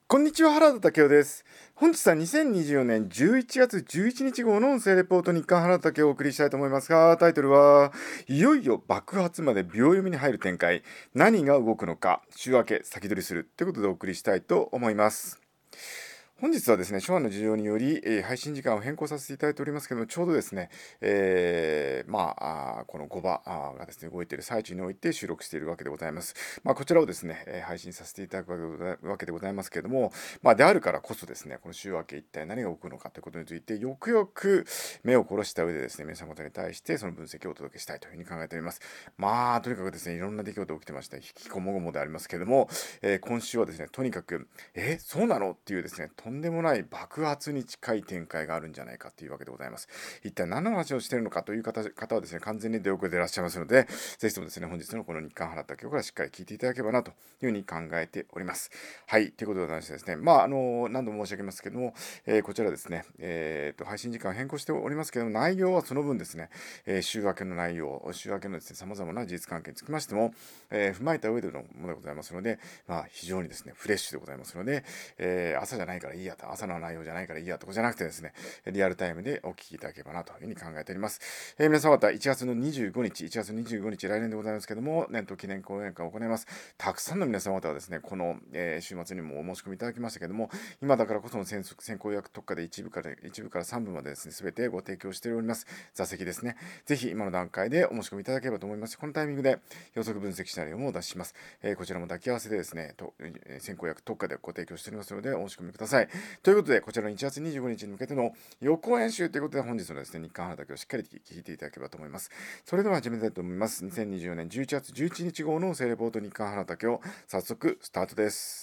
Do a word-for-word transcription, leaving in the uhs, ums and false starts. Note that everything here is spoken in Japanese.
こんにちは、原田武雄です。本日はにせんにじゅうよねんじゅういちがつじゅういちにち号の音声レポート日刊原田武雄をお送りしたいと思いますが、タイトルは、いよいよ爆発まで秒読みに入る展開、何が動くのか、週明け先取りするということでお送りしたいと思います。本日はですね、昭和の事情により、えー配信時間を変更させていただいておりますけども、ちょうどですね、えーまあ、あーこのごばあーがですね、動いている最中において収録しているわけでございます。まあ、こちらをですね、えー配信させていただくわけでございわけでございますけれども、まあ、であるからこそですね、この週明け一体何が起こるのかということについて、よくよく目を殺した上でですね、皆様方に対してその分析をお届けしたいというふうに考えております。まあ、とにかくですね、いろんな出来事が起きてまして、引きこもごもでありますけれども、えー今週はですね、とにかく、え、そうなのっていうですね、とんでもない爆発に近い展開があるんじゃないかというわけでございます。一体何の話をしているのかという方方はですね、完全に出遅れていらっしゃいますので、ぜひともですね、本日のこの日刊払った今日からしっかり聞いていただければなというふうに考えております。はい、ということでございましてですね、まあ、あの、何度も申し上げますけども、えーこちらですね、えーと、配信時間を変更しておりますけども、内容はその分ですね、えー週明けの内容、週明けのですね、様々な事実関係につきましても、えー踏まえた上でのものでございますので、まあ、非常にですね、フレッシュでございますので、えー朝じゃないからいいやと、朝の内容じゃないからいいやとかじゃなくてですね、リアルタイムでお聞きいただければなというふうに考えております。えー皆様方、いちがつのにじゅうごにち、いちがつにじゅうごにち、来年でございますけども、年頭記念講演会を行います。たくさんの皆様方はですね、この、えー週末にもお申し込みいただきましたけども、今だからこその先先行予約特価で一部から一部からさんぶまでですね、すべてご提供しております。座席ですね。ぜひ今の段階でお申し込みいただければと思います。このタイミングで予測分析シナリオもお出しします。えーこちらも抱き合わせでですね、とえー先行予約特価でご提供しておりますので、お申し込みください。ということで、こちらのいちがつにじゅうごにちに向けての予行演習ということで、本日のですね、日刊原だけをしっかり聞いていただければと思います。それでは始めたいと思います。にせんにじゅうよねんじゅういちがつじゅういちにち号の音声レポート日刊原だけを早速スタートです。